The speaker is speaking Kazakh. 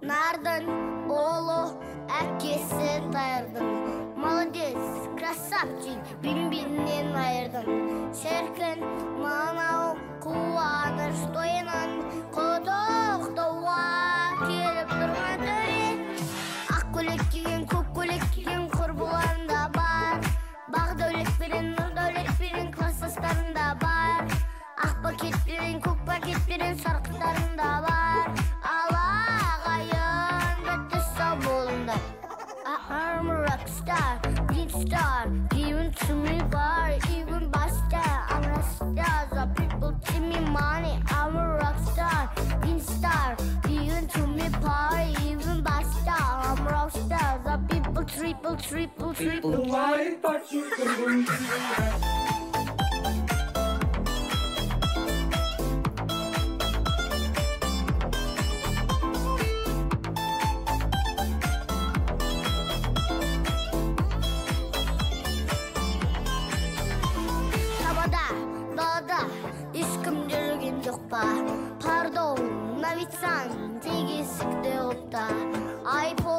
нардың олу әкесі тайырдың. Молодец, красавчик, бин-биннен айырдың. Шеркін мынау қуаныш тойынан құттықтауға келіп тұрған төре. Ақ көйлек киген, көк көйлек киген құрбыларында бар. Бақ дәулет берен, нұр дәулет берен класстастарында бар. Ақ пакет берен, көк пакет берен сарқыттарында бар. Алағайын бітті сау болыңдар. I'm a rock star, deep star, given to me bar, even basta. I'm a star, the people give me money. I'm a rock star, deep star, given to me bar, even basta. I'm a rock star, the people triple. Why but you can do ешкім жүрген жоқ па? Пардон, навитсан тек есікті ұпта.